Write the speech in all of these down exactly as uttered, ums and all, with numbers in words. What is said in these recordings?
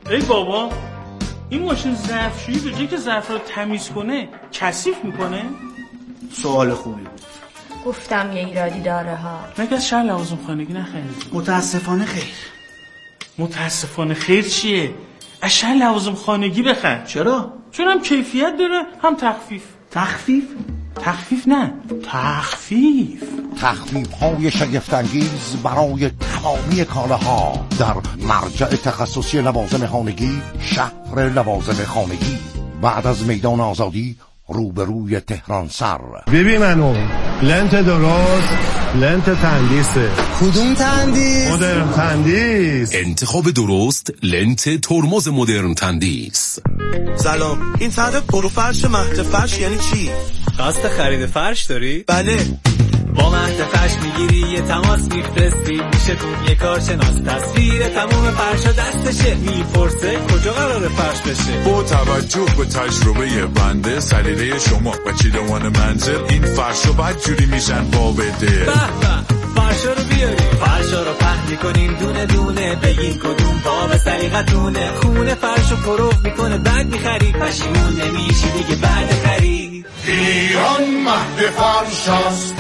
ای بابا، این ماشین ظرفشویی به جای که ظرف رو تمیز کنه کثیف میکنه؟ سوال خوبی بود. گفتم یه ایرادی داره ها. مگه از شهر لوازم خانگی نخریدی؟ متاسفانه خیر. متاسفانه خیر چیه؟ از شهر لوازم خانگی بخر. چرا؟ چون هم کیفیت داره هم تخفیف. تخفیف؟ تخفیف نه، تخفیف. تخفیف های شگفت‌انگیز برای تمامی کالاها در مرجع تخصصی لوازم خانگی، شهر لوازم خانگی، بعد از میدان آزادی روبروی تهران سر. ببین منو لنت درست، لنت تندیسه. کدوم تندیس؟ مدرن تندیس. انتخاب درست، لنت ترمز مدرن تندیس. سلام، این طرح پروفرش مهد فرش یعنی چی؟ قصد خرید فرش داری؟ بله. با مهد فرش میگیری یه تماس میفرستی، میشه تو یه کارشناس تصویر تموم فرشا دستشه، میپرسه کجا قراره فرش بشه. با توجه به تجربه بنده، سلیقه شما و چیدمان منزل، این فرشا بد جوری میشن با بده. به به، فرشا رو بیاری، فرشا رو پهن کنین دونه دونه، بگین کدوم باب سلیقتونه. خونه فرشو پروف میکنه بعد میخری، پشیمون نمیشی دیگه بعد خرید. ایران مهد فرش است.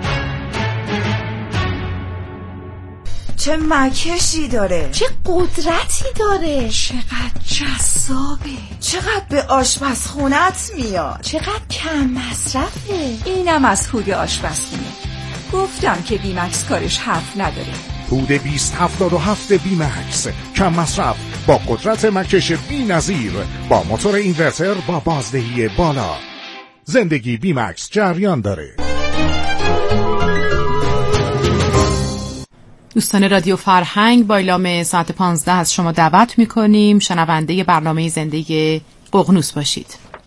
چه مکشی داره، چه قدرتی داره، چقدر جذابه، چقدر به آشپزخونت میاد، چقدر کم مصرفه. اینم از هود آشپزخونه. گفتم که بیمکس کارش حرف نداره. هود بیست هفتاد و هفت بیمکس، کم مصرف با قدرت مکش بی نظیر، با موتور اینورتر با بازدهی بالا. زندگی بیمکس جریان داره. دوستان رادیو فرهنگ، با اعلام ساعت پانزده از شما دعوت میکنیم شنونده برنامه زنده ققنوس باشید.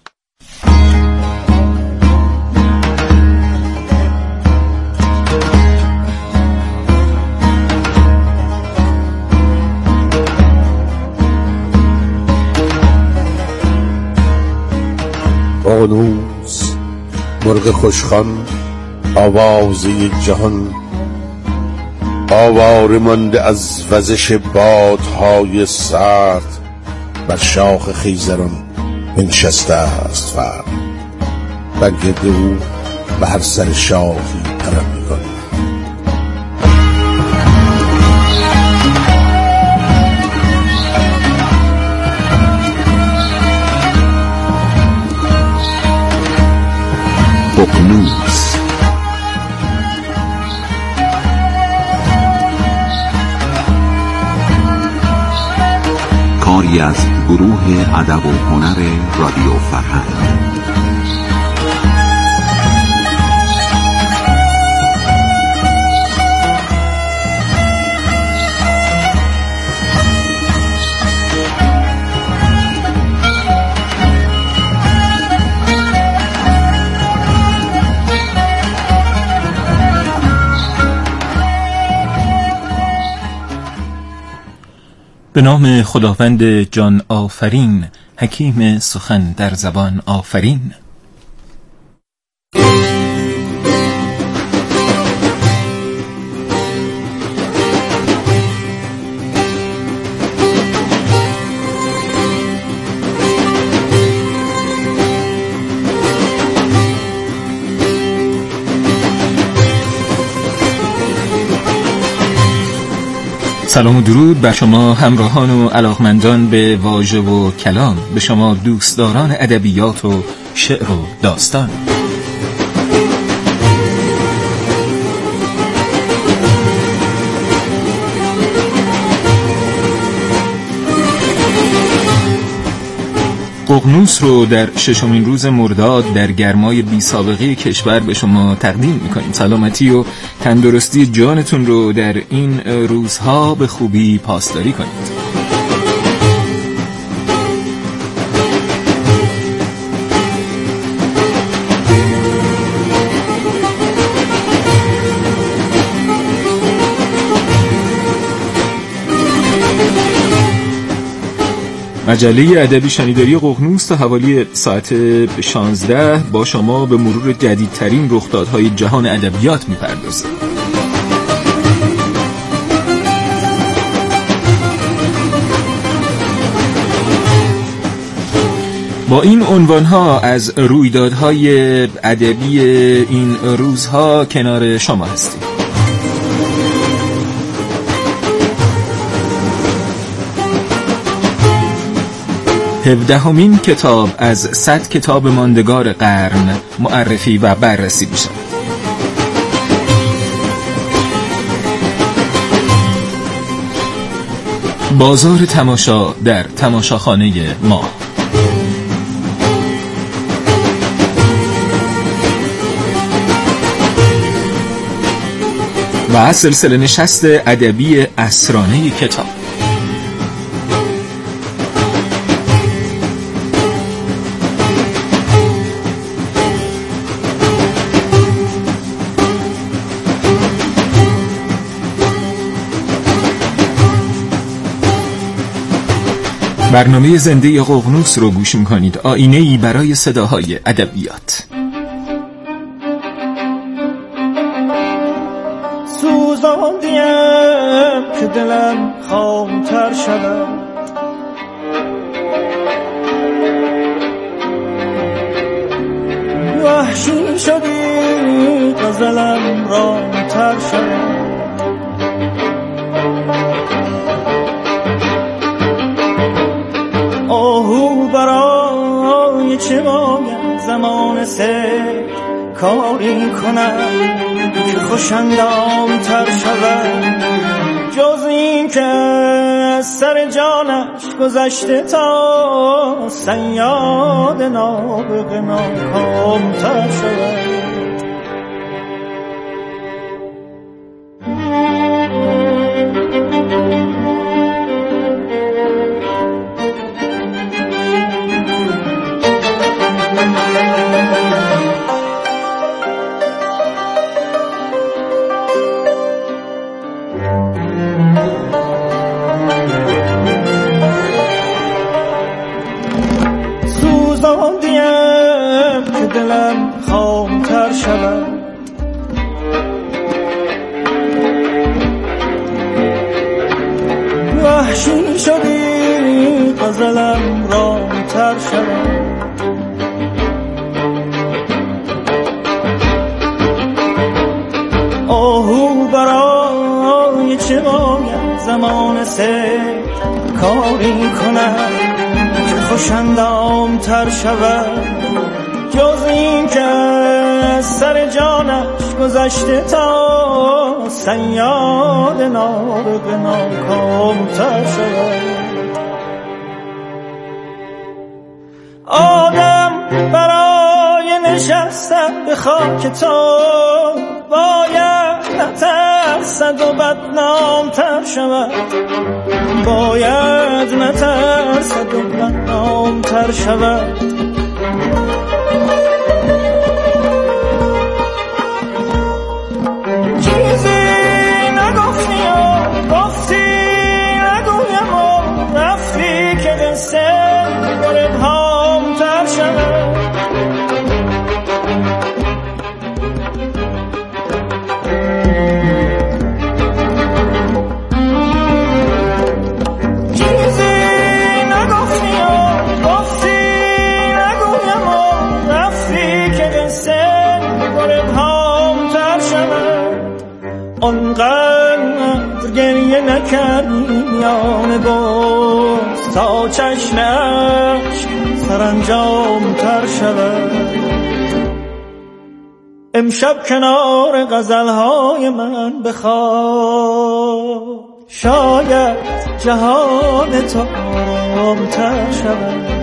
ققنوس، مرغ خوشخوان، آوازه جهان، آواره مانده از وزش بادهای سرد، بر شاخ خیزران بنشسته است فرد، بر گرد او به هر سر شاخی پرم می‌کند. ققنوس. کاری از گروه ادب و هنر رادیو فرهنگ. به نام خداوند جان آفرین، حکیم سخن در زبان آفرین. سلام و درود بر شما همراهان و علاقمندان به واژه و کلام، به شما دوستداران ادبیات و شعر و داستان. ققنوس رو در ششمین روز مرداد در گرمای بی سابقه کشور به شما تقدیم میکنیم. سلامتی و تندرستی جانتون رو در این روزها به خوبی پاسداری کنید. مجله ادبی شنیداری ققنوس تا حوالی ساعت شانزده با شما به مرور جدیدترین رخدادهای جهان ادبیات می‌پردازه. با این عنوان‌ها از رویدادهای ادبی این روزها کنار شما هستیم. هفدهمین کتاب از صد کتاب ماندگار قرن معرفی و بررسی میشه. بازار تماشا در تماشاخانه ما. و سلسله نشست ادبی عصرانه کتاب. برنامه زنده ققنوس رو گوش میکنید، آینه‌ای برای صداهای ادبیات. سوزاندیم که دلم خامتر شود، وحشی شدی غزلم رامتر شود. آهو برای چه باید زمان سر کاری کنم که خوشندام تر شود، جز این که از سر جانش گذشته تا صیاد نابغه ناکام تر شود. وحشی شدی غزلم رامتر شود. آهو برای چه باید زمان سر کاری کنم که خوشندام تر شود، جز این که از سر جانش گذشته تا صیاد نابغه ناکام تر شود. آدم برای نشستن به خاک تو باید نترسد و بدنام تر شود، باید نترسد و بدنام تر شود. آنقدر گریه نکردی میان باز تا چشمش سرانجام تر شود. امشب کنار غزلهای من بخواب، شاید جهان تو آرام‌تر شود.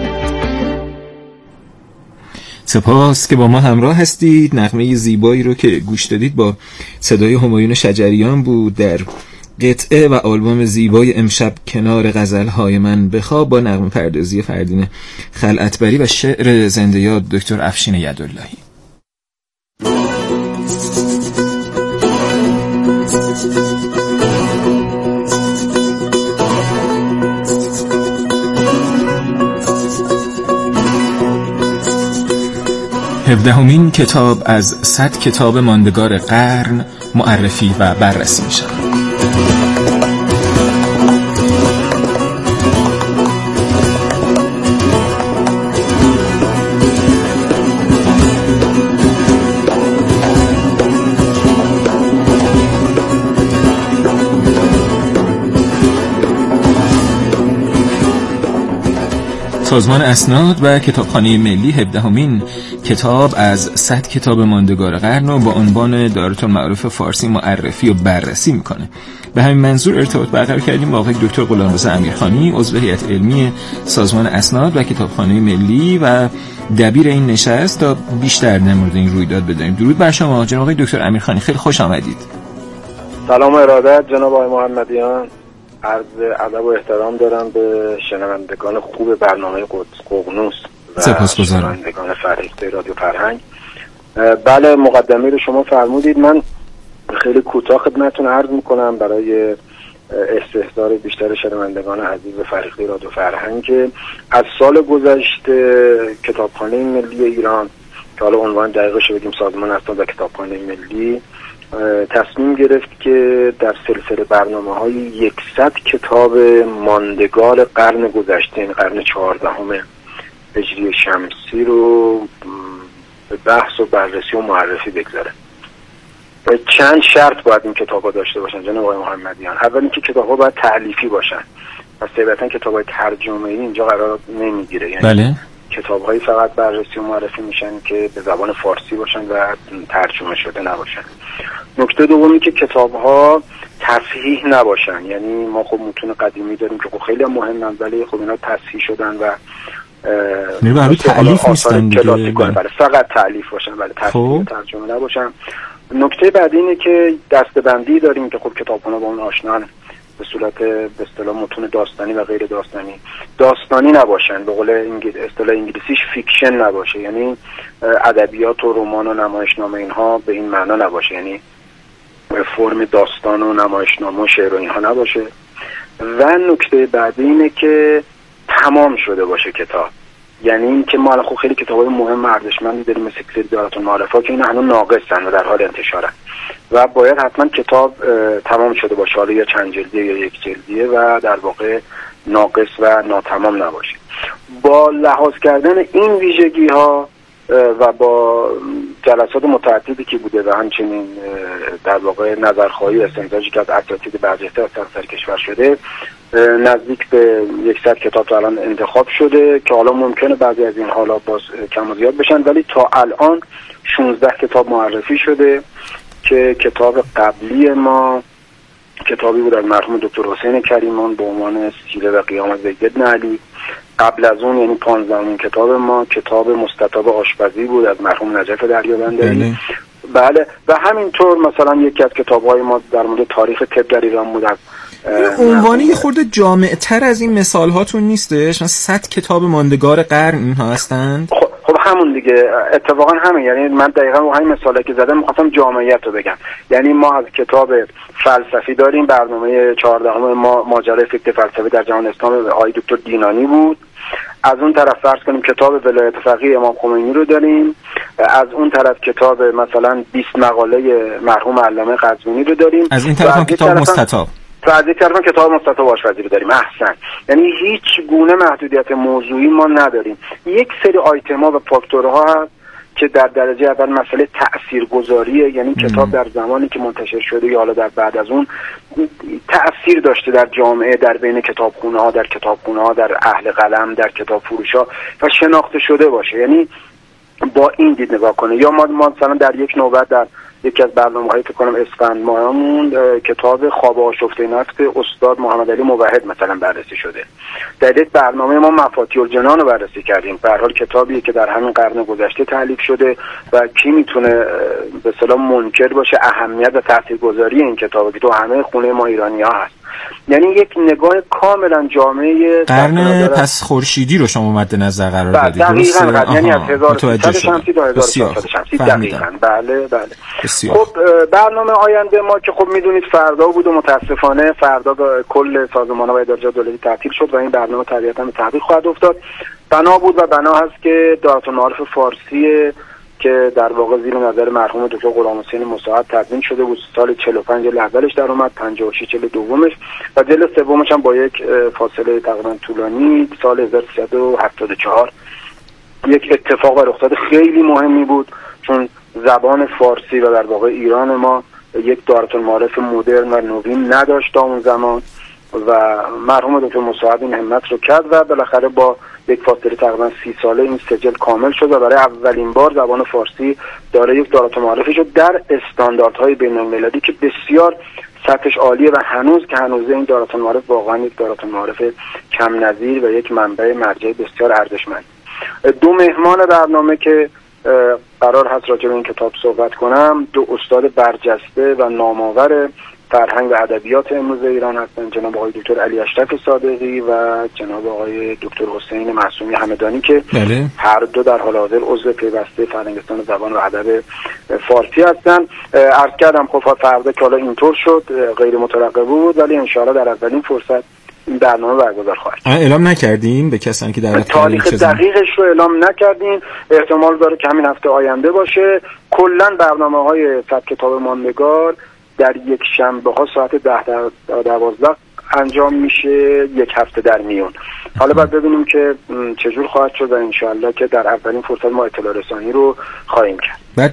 سپاس که با ما همراه هستید. نغمه زیبایی رو که گوش دادید با صدای همایون شجریان بود در قطعه و آلبوم زیبای امشب کنار غزلهای من بخواب با نغمه پردازی فردین خلعتبری و شعر زنده یاد دکتر افشین یداللهی. هفدهمین کتاب از صد کتاب ماندگار قرن معرفی و بررسی میشه. سازمان اسناد و کتابخانه ملی هفدهمین کتاب از صد کتاب ماندگار قرن رو با عنوان دارالمعارف فارسی معرفی و بررسی میکنه. به همین منظور ارتباط برقرار کردیم با آقای دکتر غلامرضا امیرخانی، عضو هیئت علمی سازمان اسناد و کتابخانه ملی و دبیر این نشست تا بیشتر در مورد این رویداد بدونیم. درود بر شما جناب آقای دکتر امیرخانی، خیلی خوش آمدید. سلام و ارادت جناب آقای محمدیان. عرض ادب و احترام دارم به شنوندگان خوب برنامه ققنوس و شنوندگان فرهیخته رادیو فرهنگ. بله، مقدمه رو شما فرمودید. من خیلی کوتاه خدمتتون عرض میکنم برای استحضار بیشتر شنوندگان عزیز فرهیخته رادیو فرهنگ که از سال گذشته کتابخانه ملی ایران که حالا عنوان دقیقش بگیم سازمان اسناد و کتابخانه ملی تصمیم گرفت که در سلسله برنامه‌های یکصد کتاب ماندگار قرن گذشته، این قرن چهاردهم هجری شمسی رو به بحث و بررسی و معرفی بگذاره. چند شرط باید این کتاب‌ها داشته باشن جناب آقای محمدیان. اول اینکه کتاب‌ها باید تألیفی باشن. پس طبیعتاً کتاب‌های ترجمه‌ای اینجا قرار نمیگیره. یعنی بله. کتاب‌هایی فقط بررسی و معرفی میشن که به زبان فارسی باشن و ترجمه شده نباشن. نکته دومی که کتاب‌ها تصحیح نباشن. یعنی ما خب متون قدیمی داریم که خب خیلی مهمن ولی خب اینا تصحیح شدن و برای تألیف نیستن دیگه. بله فقط تألیف باشن، ولی تصحیح ترجمه نباشن. نکته بعدی اینه که دسته‌بندی داریم که خب کتابخونا با اون آشنان به صورت به اصطلاح متون داستانی و غیر داستانی داستانی نباشن. به قول انگلیس اصطلاح انگلیسیش فیکشن نباشه، یعنی ادبیات و رمان و نمایشنامه اینها به این معنا نباشه، یعنی فرم داستان و نمایشنامه و شعر و اینها نباشه. و نکته بعدی اینه که تمام شده باشه کتاب. یعنی این که ما خب خیلی کتابای مهم ارزشمندی داریم مثل کتاب دارالمعارف که اینا هنوز ناقصن و در حال انتشارن و باید حتما کتاب تمام شده باشه، حالا یا چند جلدیه یا یک جلدیه و در واقع ناقص و ناتمام نباشه. با لحاظ کردن این ویژگی ها و با جلسات متعددی که بوده و همچنین در واقع نظرخواهی استنتاجی که از اساتید برجسته از سراسر کشور شده، نزدیک به صد کتاب تا الان انتخاب شده که حالا ممکنه بعضی از این حالا باز کم و زیاد بشن، ولی تا الان شانزده کتاب معرفی شده که کتاب قبلی ما کتابی بود از مرحوم دکتر حسین کریمان به عنوان سیره و قیام زید بن علی. قبل از اون یعنی پانزدهمین کتاب ما کتاب مستطاب آشپزی بود از مرحوم نجف دریابندری. بله و همینطور مثلا یکی از کتاب‌های ما در مورد تاریخ طب در ایران بود. عنوانی یه خورده جامع تر از این مثال هاتون نیستش؟ صد کتاب ماندگار قرن اینها هستند؟ خب, خب همون دیگه اتفاقا همین، یعنی من دقیقاً رو همین مثالی که زدم می‌خواستم جامعیت رو بگم. یعنی ما از کتاب فلسفی داریم، برنامه چهاردهم ما ماجرای فکر فلسفی در جهان اسلام آقای دکتر دینانی بود. از اون طرف فرض کنیم کتاب ولایت فقیه امام خمینی رو داریم، از اون طرف کتاب مثلا بیست مقاله مرحوم علامه قزوینی رو داریم، از این طرف هم کتاب مستطاب و از این طرف هم کتاب مستطاب آشپزی رو داریم. احسن. یعنی هیچ گونه محدودیت موضوعی ما نداریم. یک سری آیتم‌ها و فاکتورها هست که در درجه اول مسئله تاثیرگذاریه، یعنی م. کتاب در زمانی که منتشر شده یا حالا در بعد از اون تأثیر داشته در جامعه، در بین کتابخونه‌ها، در کتابخونه‌ها، در اهل قلم، در کتاب فروش‌ها و شناخته شده باشه. یعنی با این دید نگاه کنه. یا ما مثلا در یک نوبت در یکی از برنامه‌هایی که کنم اسفند ماهمون کتاب خواب آشفته نفس استاد محمد علی موحد مثلا بررسی شده. در یک برنامه ما مفاتیح الجنان رو بررسی کردیم. به هر حال کتابی که در همین قرن گذشته تالیف شده و کی میتونه به اصطلاح منکر باشه اهمیت و تاثیرگذاری این کتابی که تو همه خونه ما ایرانی‌ها هست. یعنی یک نگاه کاملا جامعه قرن پس خورشیدی رو شما مد نظر قرار دادید. دقیقاً، یعنی از هزار و سیصد شمسی تا هزار و سیصد شمسی. دقیقاً. بله بله. بسیار. خب برنامه آینده ما که خب میدونید فردا بود و متاسفانه فردا کل سازمان‌ها و ادارات دولتی تعطیل شد و این برنامه طبیعتاً به تعویق خواهد افتاد. بنا بود و بنا هست که دارالمعارف فارسی که در واقع زیر نظر مرحوم دکتر غلامحسین مساعد تدوین شده بود، سال چهل و پنج جلد اولش در اومد، پنجاه و شش جلد دومش و جلد سومش هم با یک فاصله تقریبا طولانی سال هزار و سیصد و هفتاد و چهار یک اتفاق و رخداد خیلی مهمی بود، چون زبان فارسی و در واقع ایران ما یک دارالمعارف مدرن و نوین نداشت تا اون زمان و مرحوم دکتر مساعد این همت رو کرد و بالاخره با یک فاصله تقریبا سی ساله این سجل کامل شد و برای اولین بار زبان فارسی داره یک دارات و معارفی شد در استانداردهای بین‌المللی که بسیار سطحش عالیه و هنوز که هنوز این دارات و معارف واقعا یک دارات و معارف کم نظیر و یک منبع مرجع بسیار ارزشمند. دو مهمان برنامه که قرار هست راجع به این کتاب صحبت کنم، دو استاد برجسته و نامآور فرهنگ و ادبیات امروز ایران هستند، جناب آقای دکتر علی اشرف صادقی و جناب آقای دکتر حسین معصومی همدانی که بله. هر دو در حال حاضر عضو پیوسته فرهنگستان زبان و ادب فارسی هستند. عرض کردم خب فردا که حالا اینطور شد غیر مترقب بود، ولی ان شاءالله در اولین فرصت این برنامه برگزار خواهد شد. اعلام نکردیم به کسانی که دعوت کردیم؟ تاریخ دقیقش رو اعلام نکردیم، احتمال داره که همین هفته آینده باشه. کلا برنامه‌های صد کتاب ماندگار در یک شنبه ها ساعت ده تا دوازده انجام میشه، یک هفته در میون. حالا باید ببینیم که چجور خواهد شد و انشاءالله که در اولین فرصت ما اطلاع رسانی رو خواهیم کرد. بعد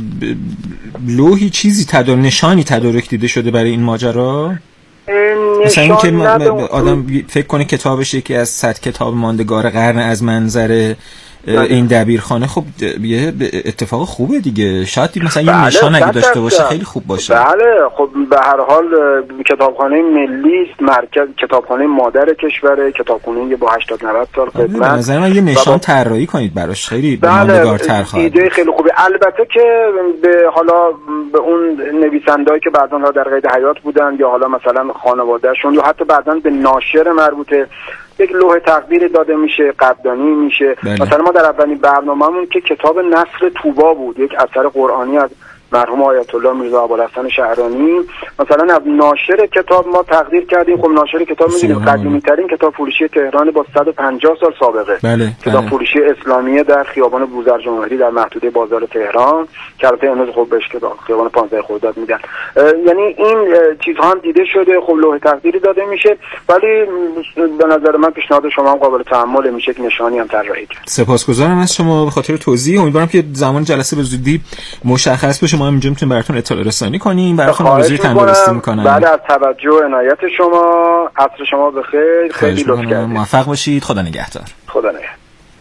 لوحی چیزی تدارک نشانی تدارک دیده شده برای این ماجرا؟ مثلا این که آدم فکر کنه کتابش یکی از صد کتاب ماندگار قرن از منظر این دبیرخانه، خب یه اتفاق خوبه دیگه. شاید مثلا یه نشان اگه داشته باشه خیلی خوب باشه. بله خب به هر حال کتابخانه ملی است، مرکز کتابخانه مادر کشوره، کتابخانه با هشتاد نود سال قدمت. به نظر من یه نشان طراحی کنید براش، خیلی ماندگارتر خواهد. ایده خیلی خوبه. البته که به حالا به اون نویسندهایی که بعضن ها در قید حیات بودن یا حالا مثلا خانواده‌شون یا حتی بعضن به ناشر مربوطه یک لوح تقدیر داده میشه، قدردانی میشه. بله. مثلا ما در اولین برنامه‌مون که کتاب نصر طوبا بود، یک اثر قرآنی از مرحوم آیت الله میرزا ابوالحسن شهرانی، مثلا از ناشر کتاب ما تقدیر کردیم. خب ناشر کتاب میدونیم قدیمی ترین کتاب فروشی تهران با صد و پنجاه سال سابقه. بله. کتاب بله. فروشی اسلامیه در خیابان بوزرجمهری در محدوده بازار تهران که البته امروز خب بهش خیابان پانزده خرداد میدن. یعنی این چیزها هم دیده شده، خب لوح تقدیری داده میشه، ولی به نظر من پیشنهاد شما هم قابل تأمل میشه که نشانی هم طراحی کرد. سپاسگزارم از شما به خاطر توضیح. امیدوارم که زمان جلسه به زودی مشخص بشه، ما هم اینجا میتونیم براتون اطلاع رسانی کنیم. براتون آرزوی تندرستی میکنم. بعد از توجه و عنایت شما، عصر شما بخیر. خیلی لطف کردید. موفق باشید. خدا نگهدار. خدا نگهدار.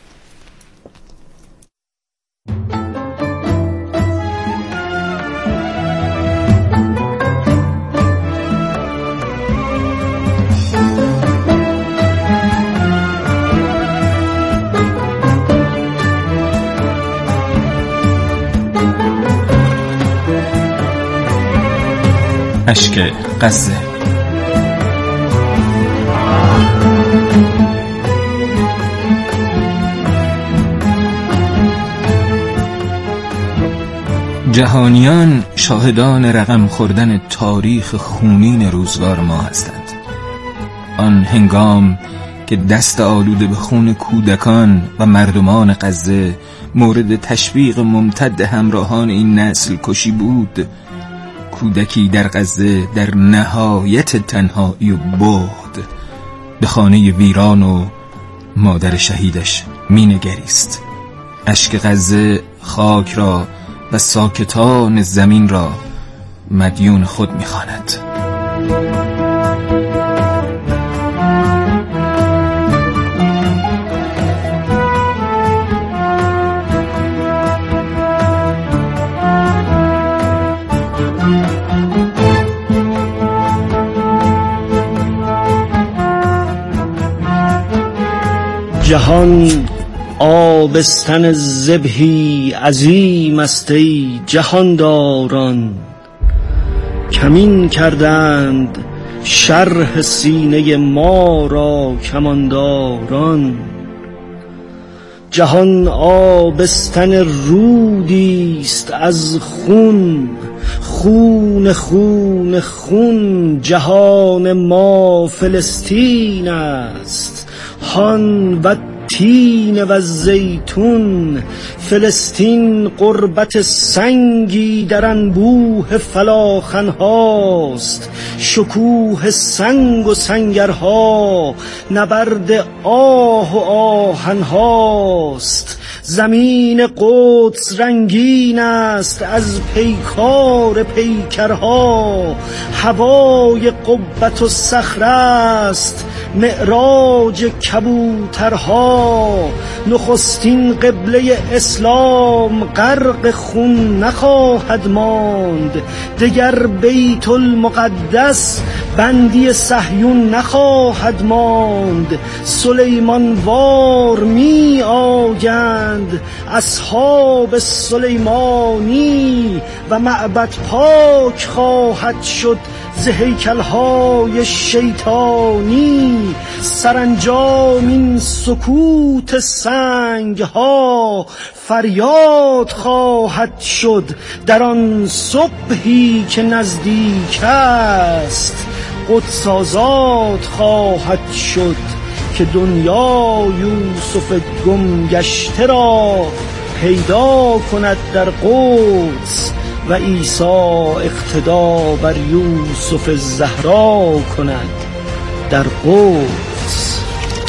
اشک غزه. جهانیان شاهدان رقم خوردن تاریخ خونین روزگار ما هستند. آن هنگام که دست آلوده به خون کودکان و مردمان غزه مورد تشویق ممتد همراهان این نسل کشی بود، کودکی در غزه در نهایت تنهایی و بعد به خانه ویران و مادر شهیدش می نگریست. اشک غزه خاک را و ساکتان زمین را مدیون خود می خواند. جهان آبستن ذبحی عظیم است ای جهانداران، کمین کردند شرح سینه ما را کمانداران. جهان آبستن رودی است از خون، خون خون خون. جهان ما فلسطین است، هان و تین و زیتون. فلسطین قربت سنگی در انبوه فلاخن هاست، شکوه سنگ و سنگرها نبرد آه و آهن هاست. زمین قدس رنگین است از پیکار پیکرها، هوای قبت و صخره است معراج کبوترها. نخستین قبله اسلام غرق خون نخواهد ماند، دگر بیت المقدس بندی صهیون نخواهد ماند. سلیمان وار می آیند اصحاب سلیمانی و معبد پاک خواهد شد ز هیکل‌های شیطانی. سرانجام این سکوت سنگ‌ها فریاد خواهد شد در آن صبحی که نزدیک است. قدس آزاد خواهد شد که دنیا یوسف گم گشته را پیدا کند در قدس و عیسی اقتدا بر یوسف زهرا کند در قدس.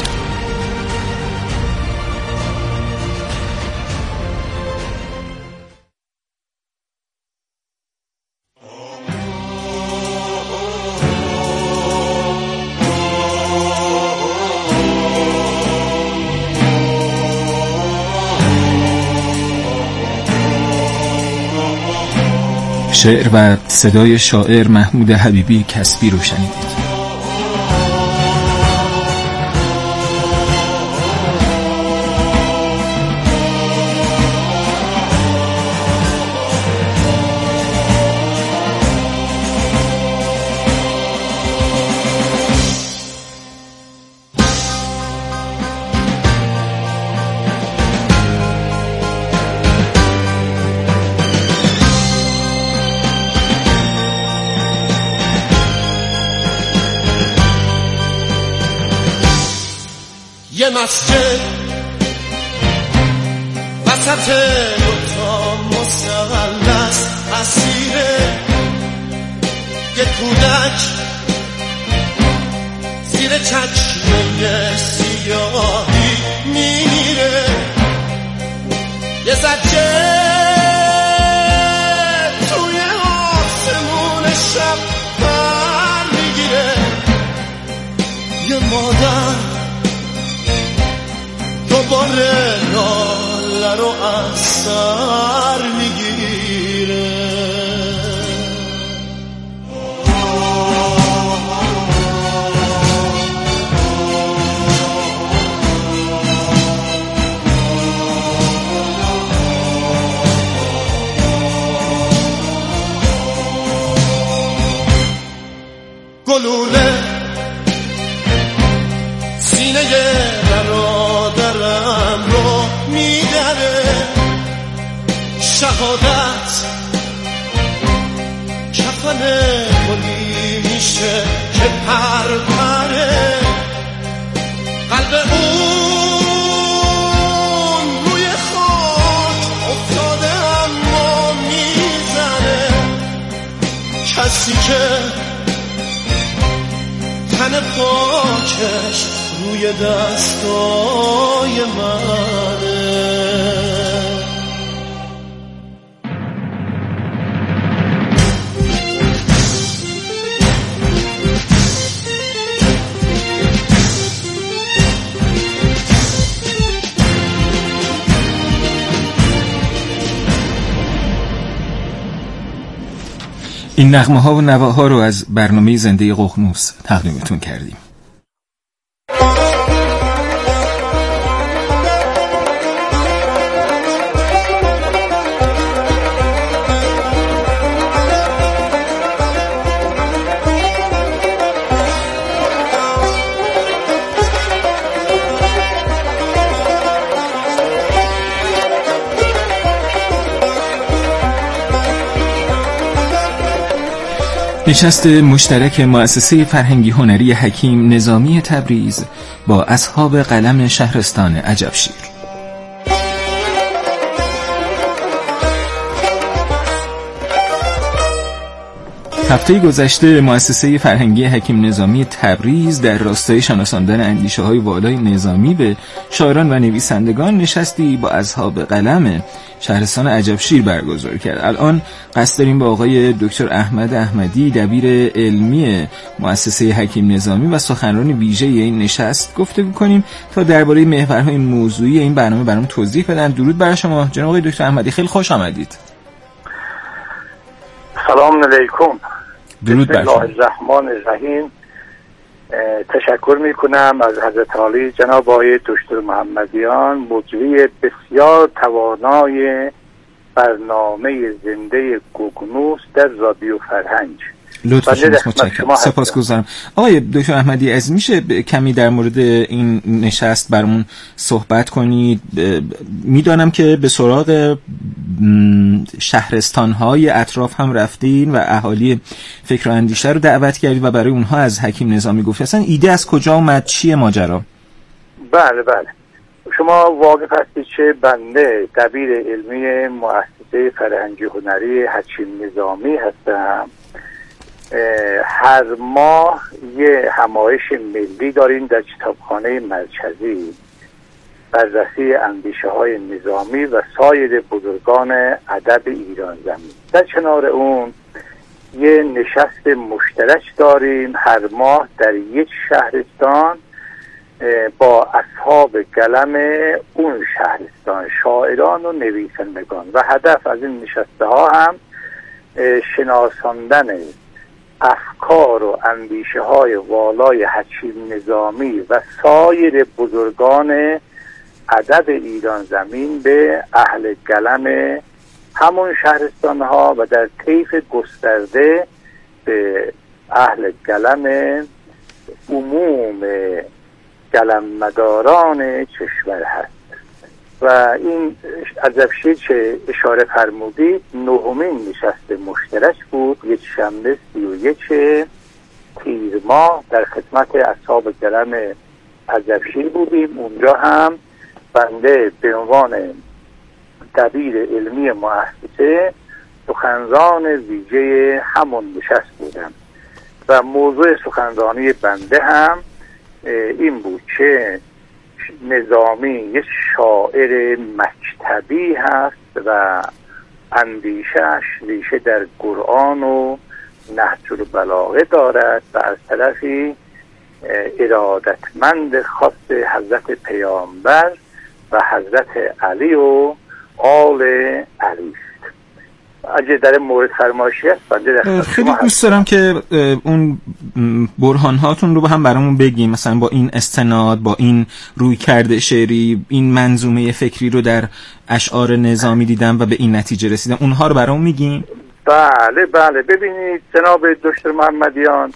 شعر و صدای شاعر محمود حبیبی کسبی رو شنیدید. یه مسجد وسط دوتا مثلث اسیره، یه کودک زیر چشمه سیاهی میره، یه زجه توی آسمون شب پر میگیره، یه مادر دوباره ناله رو از سر میگیره. گلوله سینه برادرم رو میدره، شهادت کفن گلی میشه که پر پره، قلب اون روی خاک افتاده اما میزنه، کسی که تن پاکش روی دستای منه. این نغمه ها و نواها ها رو از برنامه زنده ققنوس تقدیمتون کردیم. نشست مشترک مؤسسه فرهنگی هنری حکیم نظامی تبریز با اصحاب قلم شهرستان عجبشیر. هفته گذشته مؤسسه فرهنگی حکیم نظامی تبریز در راستای شناساندن اندیشه‌های والای نظامی به شاعران و نویسندگان نشستی با اصحاب قلم شهرستان عجبشیر برگزار کرد. الان قصد داریم با آقای دکتر احمد احمدی دبیر علمی مؤسسه حکیم نظامی و سخنران ویژه این نشست گفتگو کنیم تا درباره محورهای موضوعی این برنامه برام توضیح بدن. درود بر شما جناب آقای دکتر احمدی، خیلی خوش آمدید. سلام علیکم. درود بر شما. بسم الله الرحمن الرحیم. تشکر می کنم از حضرت عالی جناب آقای دکتر محمدیان، مجری بسیار توانای برنامه زنده گوگنوس در رادیو فرهنگ. لطفاً متشکرم، سپاسگزارم. آقای دکتر احمدی، از میشه کمی در مورد این نشست برامون صحبت کنید؟ میدانم که به سراغ شهرستان‌های اطراف هم رفتین و اهالی فکر و اندیشه رو دعوت کردید و برای اونها از حکیم نظامی گفتید. اصلا ایده از کجا اومد؟ چیه ماجرا؟ بله بله، شما واقف هستید که بنده دبیر علمی مؤسسه فرهنگی هنری حکیم نظامی هستم. هر ماه یه همایش ملی داریم در کتابخانه مرکزی، بررسی اندیشه های نظامی و سایر بزرگان ادب ایران زمین. در کنار اون یه نشست مشترک داریم هر ماه در یک شهرستان با اصحاب قلم اون شهرستان، شاعران و نویسندگان، و هدف از این نشسته ها هم شناساندن افکار و اندیشه های والای حکیم نظامی و سایر بزرگان ادب ایران زمین به اهل قلم همون شهرستان ها و در طیف گسترده به اهل قلم عموم قلم مداران کشور هست. و این عجبشیر که اشاره فرمودید نهمین نشست مشترک بود، یک شنبه سی و یک تیر ماه در خدمت اصحاب قلم عجبشیر بودیم. اونجا هم بنده به عنوان دبیر علمی مؤسسه سخنران ویژه همون نشست بودم و موضوع سخنرانی بنده هم این بود که نظامی یک شاعر مکتبی هست و اندیشه‌اش ریشه در قرآن و نهج البلاغه دارد و از طرفی ارادتمند خاص حضرت پیامبر و حضرت علی و آل علی است. اگه در مورد فرمایشی هست بنده خیلی دوست دارم که اون برهان هاتون رو با هم برامون بگیم، مثلا با این استناد، با این روی کرده شعری، این منظومه فکری رو در اشعار نظامی دیدم و به این نتیجه رسیدم، اونها رو برامون میگیم؟ بله بله. ببینید جناب دکتر محمدیان،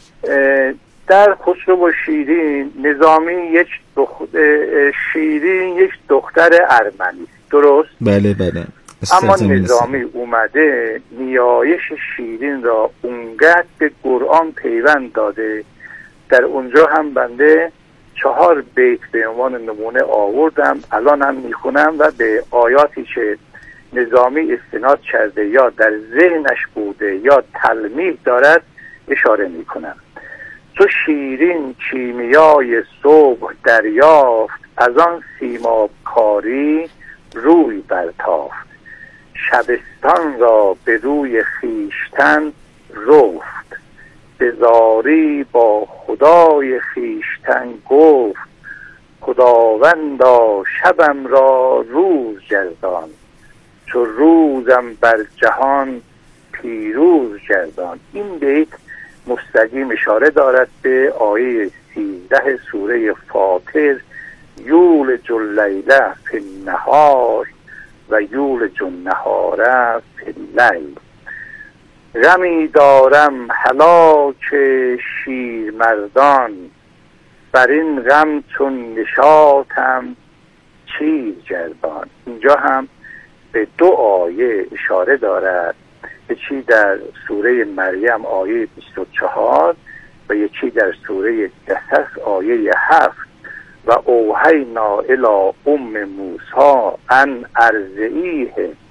در خسرو و شیرین نظامی یک دختر شیرین یک دختر ارمنی، درست؟ بله بله. اما نظامی اومده نیایش شیرین را اونقدر به قرآن پیوند داده. در اونجا هم بنده چهار بیت به عنوان نمونه آوردم، الان هم میخونم و به آیاتی که نظامی استناد کرده یا در ذهنش بوده یا تلمیح دارد اشاره میکنم. تو شیرین کیمیای صبح دریافت، از آن سیماب کاری روی برتافت. شبستان را به روی خیشتن رفت، به زاری با خدای خیشتن گفت. خداوندا شبم را روز گردان، چو روزم بر جهان پیروز گردان. این بیت مستقیم اشاره دارد به آیه سیزده سوره فاطر، یولج اللیل فی النهار و یولج النهار فی اللیل. غمی دارم هلاک شیرمردان، بر این غم چون نشاطم چیر گردان. اینجا هم به دو آیه اشاره دارد، یکی در سوره مریم آیه بیست و چهار و یکی در سوره قصص آیه هفت. و اوحینا الی ام موسی ان ارضعیه